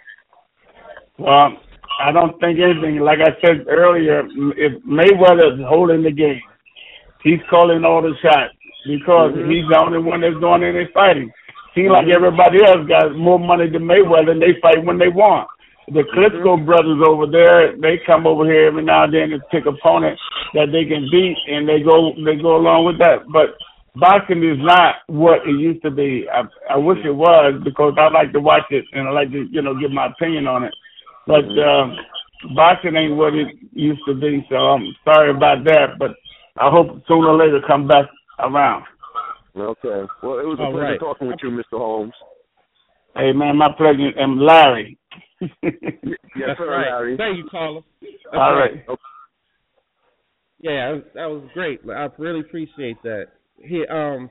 Well, I don't think anything. Like I said earlier, if Mayweather is holding the game, he's calling all the shots because Mhm. he's the only one that's doing any fighting. Seems like everybody else got more money than Mayweather, and they fight when they want. The Klitschko brothers over there, they come over here every now and then and pick opponents that they can beat, and they go they go along with that. But boxing is not what it used to be. I, I wish it was because I like to watch it and I like to, you know, give my opinion on it. But um, boxing ain't what it used to be, so I'm sorry about that. But I hope sooner or later come back around. Okay. Well, it was a All pleasure right. talking with you, Mister Holmes. Hey, man, my pleasure. And Larry. Yes, That's sir, right. Larry. Thank you, caller. That's All right. Okay. Yeah, that was, that was great. I really appreciate that. Here, um,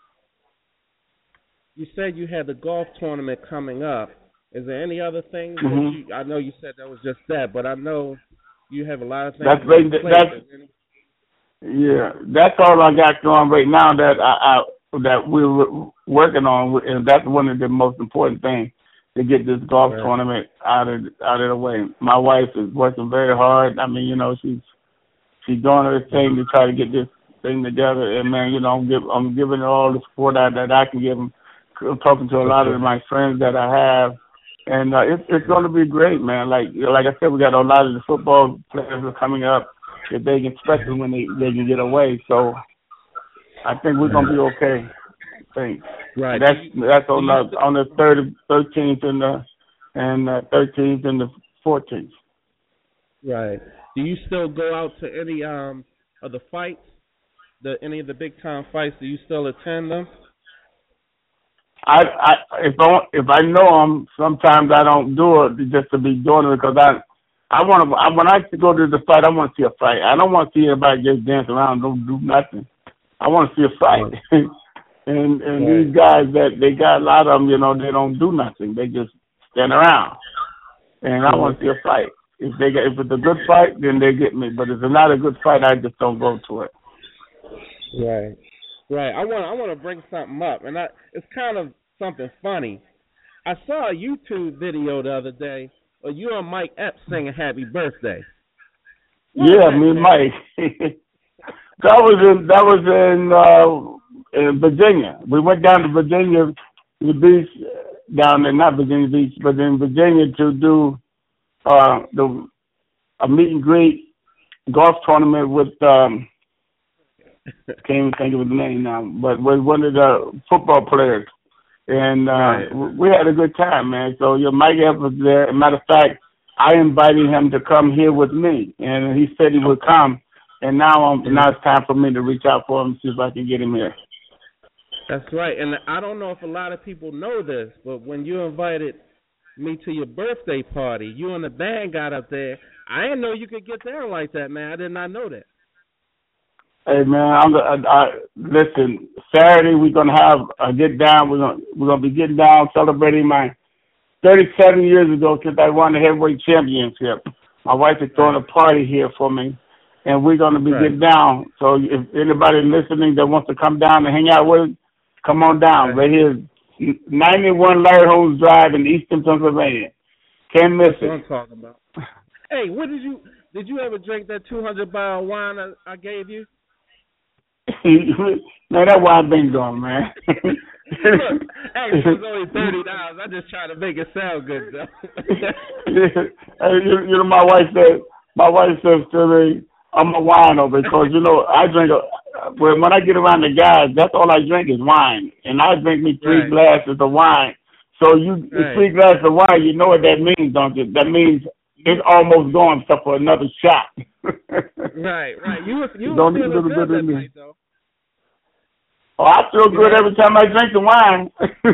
you said you had the golf tournament coming up. Is there any other things? Mhm. That you, I know you said that was just that, but I know you have a lot of things. That's in right. place. That's Is there any- yeah. That's all I got going right now. That I, I that we're working on, and that's one of the most important things to get this golf Right. tournament out of out of the way. My wife is working very hard. I mean, you know, she's she's doing her thing to try to get this thing together. And man, you know, I'm give, I'm giving her all the support I, that I can give them. I'm talking to a lot of my friends that I have, and uh, it's it's going to be great, man. Like like I said, we got a lot of the football players are coming up that they can, especially when they they can get away. So I think we're gonna be okay. Thanks. Right. That's Do you- that's on do you the on the third, thirteenth, and the and uh, thirteenth and the fourteenth. Right. Do you still go out to any um of the fights, the any of the big time fights? Do you still attend them? I, I if I if I know them, sometimes I don't do it just to be doing it because I I want to I, when I go to the fight, I want to see a fight. I don't want to see everybody just dance around and don't do nothing. I want to see a fight. And and Right. these guys that they got a lot of them, you know, they don't do nothing. They just stand around. And I want to see a fight. If they get, if it's a good fight, then they get me. But if it's not a good fight, I just don't go to it. Right. Right. I want I want to bring something up, and I it's kind of something funny. I saw a YouTube video the other day of you and Mike Epps singing "Happy Birthday." What Yeah, was that, me and man? Mike. that was in that was in uh, in Virginia. We went down to Virginia, the beach down there, not Virginia Beach, but in Virginia to do uh, the a meet and greet golf tournament with um, can't even think of his name now, but with one of the football players. And uh, Right. we had a good time, man. So your Mike Evans was there. As a matter of fact, I invited him to come here with me, and he said he would come. And now, um, now it's time for me to reach out for him and see if I can get him here. That's right. And I don't know if a lot of people know this, but when you invited me to your birthday party, you and the band got up there. I didn't know you could get down like that, man. I did not know that. Hey man, I'm I, I, listen. Saturday we're gonna have a get down. We're gonna we're gonna be getting down, celebrating my thirty-seven years ago since I won the heavyweight championship. My wife is throwing a party here for me, and we're gonna be Right. getting down. So if anybody listening that wants to come down and hang out with us, come on down. Right. Right here, ninety-one Larry Holmes Drive in Eastern Pennsylvania. Can't miss That's what I'm it. talking about. Hey, what did you did you ever drink that two hundred bottle of wine I, I gave you? Man, that wine been gone, man. Look, hey, it was only thirty dollars. I just try to make it sound good, though. Hey, you, you know, my wife said, my wife says to me, I'm a wino because, you know, I drink, a, when, when I get around the guys, that's all I drink is wine. And I drink me three Right. glasses of wine. So you, Right. three glasses of wine, you know what that means, don't you? That means it's almost gone except for another shot. Right, right. You was you Don't was need a feeling little good bit that in me. night, though. Oh, I feel good every time I drink the wine.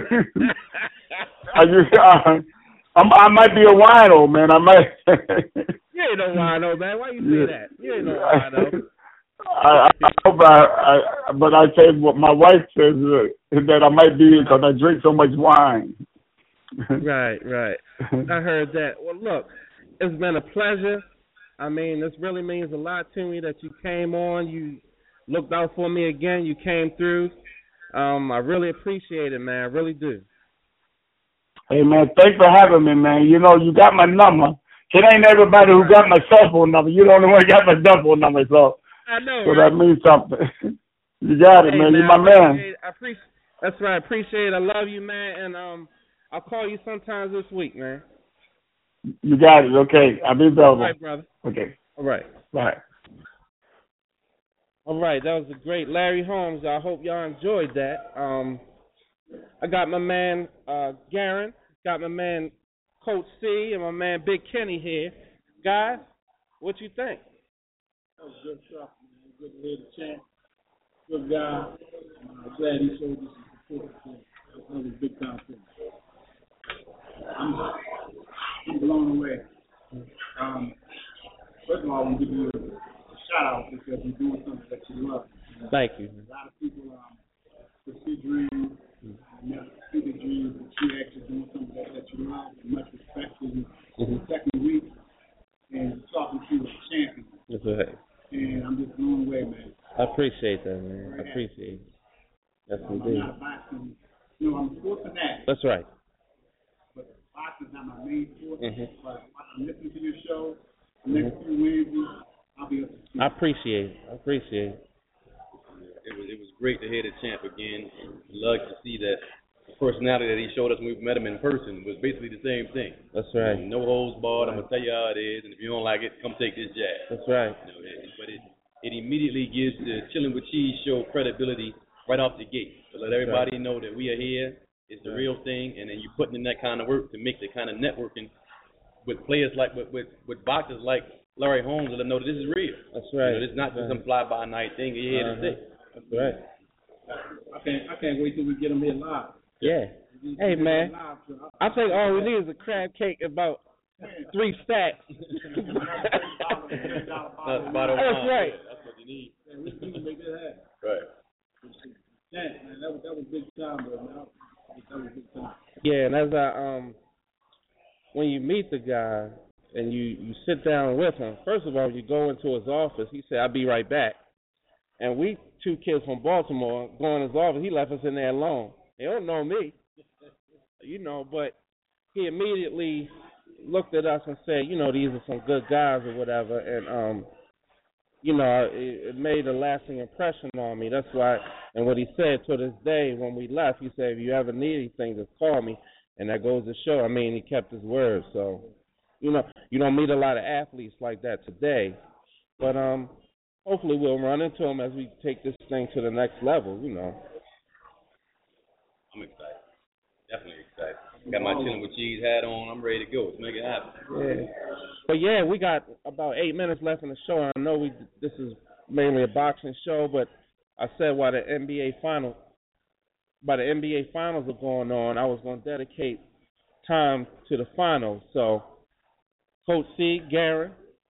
I just, uh, I'm, I might be a wino, man. I might. You ain't no wino, man. Why you say that? You ain't no wino. I, I hope I, I, but I tell you what my wife says uh, that I might be because I drink so much wine. Right, right. I heard that. Well, look, it's been a pleasure. I mean, this really means a lot to me that you came on. You looked out for me again. You came through. Um, I really appreciate it, man. I really do. Hey, man, thanks for having me, man. You know, you got my number. It ain't everybody who got my cell phone number. You're the only one who got my cell phone number, so, I know, so right? that means something. You got it, Hey, man. You're I my man. appreciate- I appreciate. That's right. I appreciate it. I love you, man. And um, I'll call you sometimes this week, man. You got it. Okay. I'll be All available. right, brother. Okay. All right. Bye. All right, that was a great Larry Holmes. I hope y'all enjoyed that. Um, I got my man uh, Garen, got my man Coach C, and my man Big Kenny here. Guys, what you think? That was good stuff, man. Good to hear the chant. Good guy. I'm glad he showed us some support. That was a big time for me. I'm, I'm blown away. Um, first of all, I want to give you a, a shout out because you're doing something that you love. Thank you. A lot of people um, pursue dreams, and never see the dreams, but you actually doing something that, that you love and much respect to you. Mm-hmm. The second week, and talking to a champion. That's right. And I'm just blown away, man. I appreciate that, man. I appreciate it. Yes, Um, I'm indeed. not a boxing. You know, I'm a sports fanatic, That's right. but boxing's not my main sport. Mhm. But I'm listening to your show. The next few Wednesdays, I'll be up to speed. I appreciate it. I appreciate it. It was it was great to hear the champ again. Love to see that the personality that he showed us when we met him in person was basically the same thing. That's right. You know, no holds barred. I'm gonna tell you how it is, and if you don't like it, come take this jab. That's right. You know, it, but it it immediately gives the Chillin' with Cheese show credibility right off the gate to let everybody know that we are here. It's the real thing, and then you putting in that kind of work to make the kind of networking with players like with with, with boxers like Larry Holmes to let them know that this is real. That's right. You know, it's not just some fly by night thing. You're here Uh-huh. to stay. That's right. I can't, I can't wait till we get them here live. Yeah. We- Hey, we get man. them live, so I think all we need is a crab cake about three stacks. That's bottom That's line. right. That's what you need. Yeah, we, we can make that happen. Right. Yeah, man, that was, that that was big time, though, man. That was big time. Yeah, and as I um, when you meet the guy and you you sit down with him, first of all, you go into his office. He said, "I'll be right back." And we two kids from Baltimore go in his office. He left us in there alone. They don't know me, you know, but he immediately looked at us and said, you know, these are some good guys or whatever. And, um, you know, it, it made a lasting impression on me. That's why, and what he said to this day when we left, he said, if you ever need anything, just call me. And that goes to show, I mean, he kept his word. So, you know, you don't meet a lot of athletes like that today. But, um, hopefully we'll run into him as we take this thing to the next level, you know. I'm excited. Definitely excited. Got my Chilling with Cheese hat on. I'm ready to go. Let's make it happen. Yeah. But, yeah, we got about eight minutes left in the show. I know we this is mainly a boxing show, but I said while the N B A final, while the N B A finals are going on, I was going to dedicate time to the finals. So, Coach C, Gary.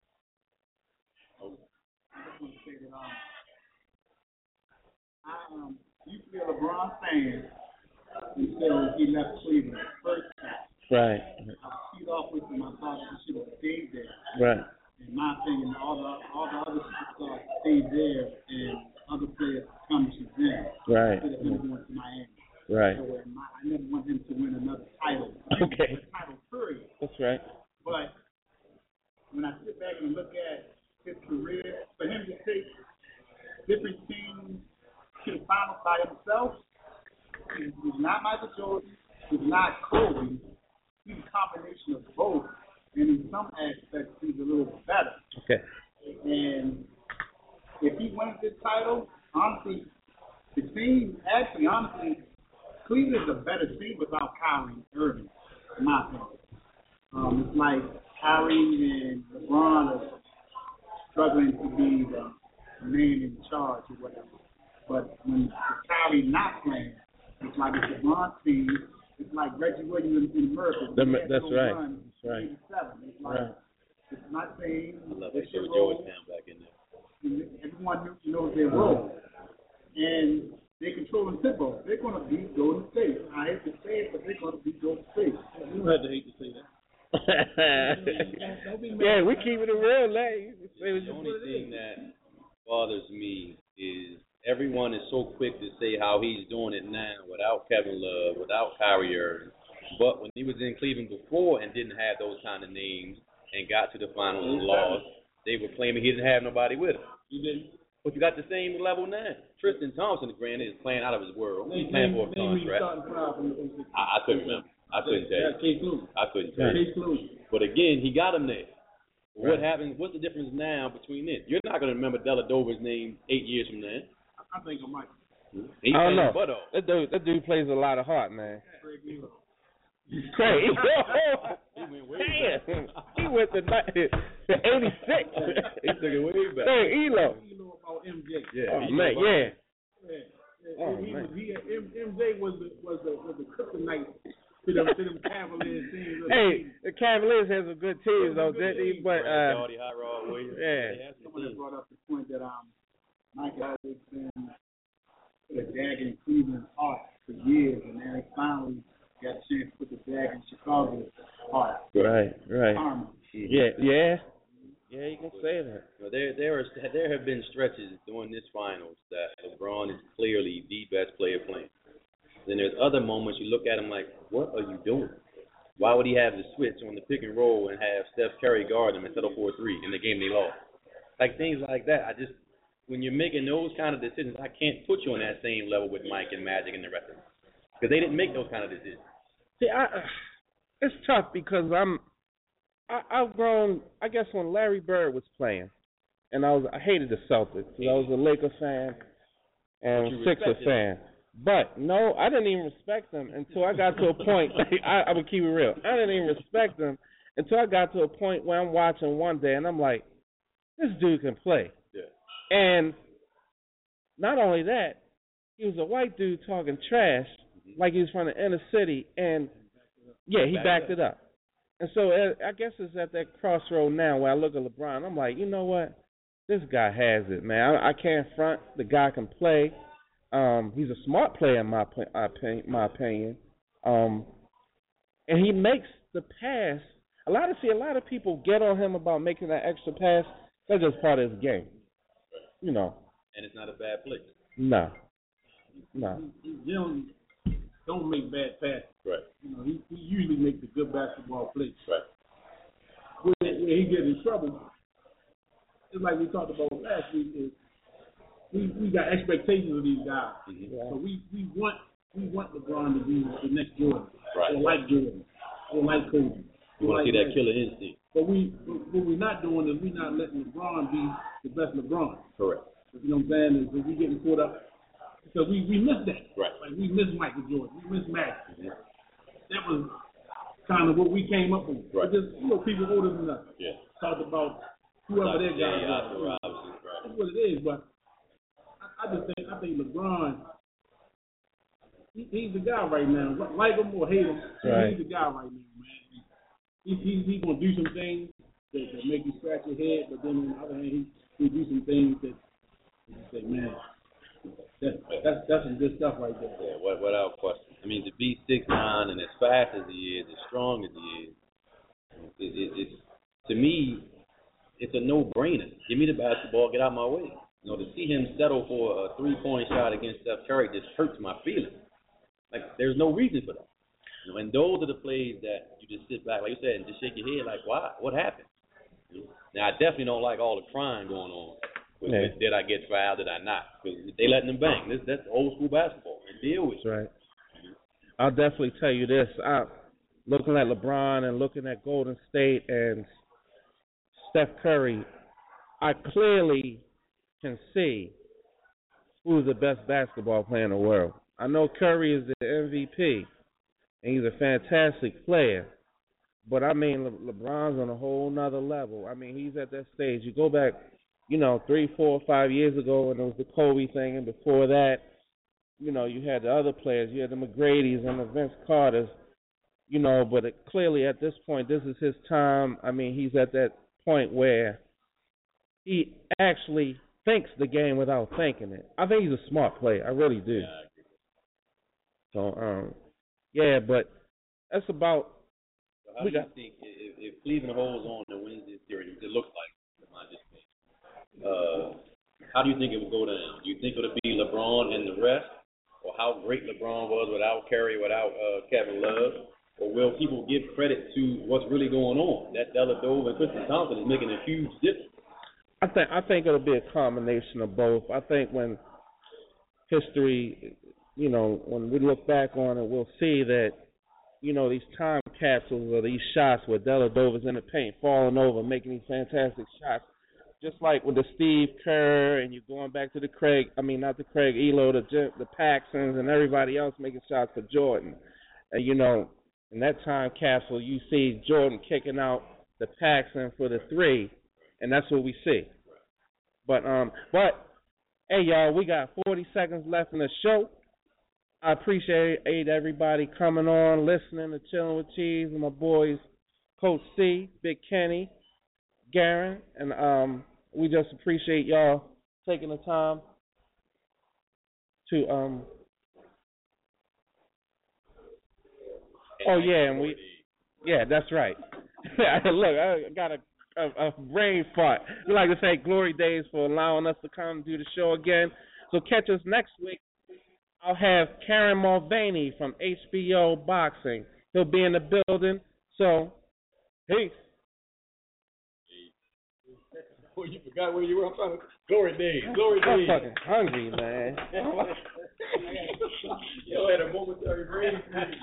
I um, used to be a LeBron fan until he left Cleveland the first time. Right. I was teed off with him. I thought he should have stayed there. Right. In my opinion, all the all the other superstars stayed there, and other players come to them. Right. Instead of him going to Miami. Right. So in my, I never want him to win another title. Okay. A title, period. That's right. But when I sit back and look at his career, for him to take different teams to the finals by himself, he's, he's not Michael Jordan, he's not Kobe, he's a combination of both, and in some aspects he's a little better. Okay. And if he wins this title, honestly, the team, actually, honestly, Cleveland is a better team without Kyrie Irving, in my opinion. Um, it's like Kyrie and LeBron are struggling to be the man in charge or whatever. But when Kyrie not playing, it's like it's LeBron's team. It's like Reggie Williams in America. The, that's right. That's right. It's like, right. It's my team. I love that show Georgetown back in there. Everyone knows their role. And they're controlling tempo. They're going to beat Golden State. I hate to say it, but they're going to beat Golden State. You don't have to hate to say that. Yeah, we keeping it real, like. The only thing that bothers me is everyone is so quick to say how he's doing it now without Kevin Love, without Kyrie Irving. But when he was in Cleveland before and didn't have those kind of names and got to the finals and lost, they were claiming he didn't have nobody with him. You didn't. But you got the same level now. Tristan Thompson, granted, is playing out of his world. He's playing for a contract. I, I couldn't remember. I couldn't tell you. I couldn't tell you. But again, he got him there. What happens? What's the difference now between this? You're not going to remember Delladova's name eight years from now. I think I might. He I don't know. butt off. That dude, that dude plays a lot of heart, man. Craig. He went way Damn. He went to, to eighty-six. He took it way back. Hey, Elo. You know about M J. Yeah. Oh, he man, know yeah. Yeah. Oh, he, man. Was, he, M, MJ was the was the was the kryptonite to them to them Cavaliers teams. Hey, the Cavaliers has some good teams though, didn't he? But uh, Dottie, High Rod, Williams. yeah. Someone has brought up the point that um Mike has been put a dag in Cleveland's heart for years, and now he finally got a chance to put the dag in Chicago's heart. Right, right. Karma. Yeah, yeah. Yeah, you can say that. You know, there, there, are, there have been stretches during this finals that LeBron is clearly the best player playing. Then there's other moments you look at him like, what are you doing? Why would he have the switch on the pick and roll and have Steph Curry guard him and settle for a three in the game they lost? Like things like that. I just, when you're making those kind of decisions, I can't put you on that same level with Mike and Magic and the rest of them. Because they didn't make those kind of decisions. See, I, it's tough because I'm, I, I've grown. I guess when Larry Bird was playing, and I was, I hated the Celtics. I was a Laker fan and Sixers fan. But no, I didn't even respect them until I got to a point. I, I would keep it real. I didn't even respect them until I got to a point where I'm watching one day and I'm like, this dude can play. Yeah. And not only that, he was a white dude talking trash mm-hmm. like he was from the inner city, and yeah, he backed it up. And so uh, I guess it's at that crossroad now where I look at LeBron. I'm like, you know what? This guy has it, man. I, I can't front. The guy can play. Um, he's a smart player in my my opinion. Um, and he makes the pass. A lot of see a lot of people get on him about making that extra pass. That's just part of his game, you know. And it's not a bad play. No, no. He, he don't don't make bad passes. Right. You know, he, he usually makes the good basketball plays. Right. Where, where he gets in trouble, it's like we talked about last week. Is we we got expectations of these guys, mm-hmm. so we, we want we want LeBron to be the next Jordan, right. or like Jordan, or like Kobe. You want to like see that that. killer instinct. But we what we're not doing is we're not letting LeBron be the best LeBron. Correct. You know what I'm saying? Is we getting caught up because we we miss that. Right. Like we miss Michael Jordan, we miss Magic. Mm-hmm. That was kind of what we came up with. Right. Just you know, people older than us. Yeah. Talked about whoever their guy was. Right. That's what it is. But I, I just think I think LeBron, he, he's the guy right now. Like him or hate him, right. he's the guy right now, man. He he he's gonna do some things that, that make you scratch your head, but then on the other hand, he he do some things that you say, man, that that's that's some good stuff right there. Yeah, without question. I mean, to be six nine and as fast as he is, as strong as he is, it, it, it's to me, it's a no-brainer. Give me the basketball, get out of my way. You know, to see him settle for a three-point shot against Steph Curry just hurts my feelings. Like, there's no reason for that. You know, and those are the plays that you just sit back, like you said, and just shake your head like, why? What happened? You know? Now, I definitely don't like all the crying going on. With, yeah. with, did I get fouled? Did I not? Because they letting them bang. This, that's old school basketball. And deal with it. That's right. I'll definitely tell you this. I, looking at LeBron and looking at Golden State and Steph Curry, I clearly can see who's the best basketball player in the world. I know Curry is the M V P, and he's a fantastic player. But, I mean, Le- LeBron's on a whole nother level. I mean, he's at that stage. You go back, you know, three, four, five years ago, and it was the Kobe thing, and before that, you know, you had the other players. You had the McGrady's and the Vince Carters, you know, but it, clearly at this point, this is his time. I mean, he's at that point where he actually thinks the game without thinking it. I think he's a smart player. I really do. Yeah, I agree. So, um, yeah, but that's about. So how we do you got, think if, if Cleveland holds on to wins this series, it looks like, I just think, uh, how do you think it will go down? Do you think it'll be LeBron and the rest, or how great LeBron was without Curry, without uh, Kevin Love? Or will people give credit to what's really going on? That Dellavedova and Tristan Thompson is making a huge difference. I think I think it'll be a combination of both. I think when history, you know, when we look back on it, we'll see that, you know, these time capsules or these shots where Dellavedova's in the paint, falling over, making these fantastic shots, just like with the Steve Kerr and you're going back to the Craig, I mean not the Craig Elo, the the Paxsons and everybody else making shots for Jordan, and you know. In that time capsule, you see Jordan kicking out the Paxson for the three, and that's what we see. But um, but hey y'all, we got forty seconds left in the show. I appreciate everybody coming on, listening to Chilling with Cheese and my boys, Coach C, Big Kenny, Garen, and um, we just appreciate y'all taking the time to um. Oh yeah, and we, yeah, that's right. Look, I got a, a, a brain fart. We like to say glory days for allowing us to come do the show again. So catch us next week. I'll have Karen Mulvaney from H B O Boxing. He'll be in the building. So, peace. Oh, you forgot where you were. I'm trying to glory days, glory days. I'm fucking hungry, man. Yo, had a momentary brain freeze.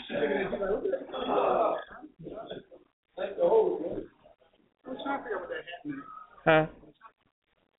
Like the whole. I'm trying to figure out what that happened. Huh?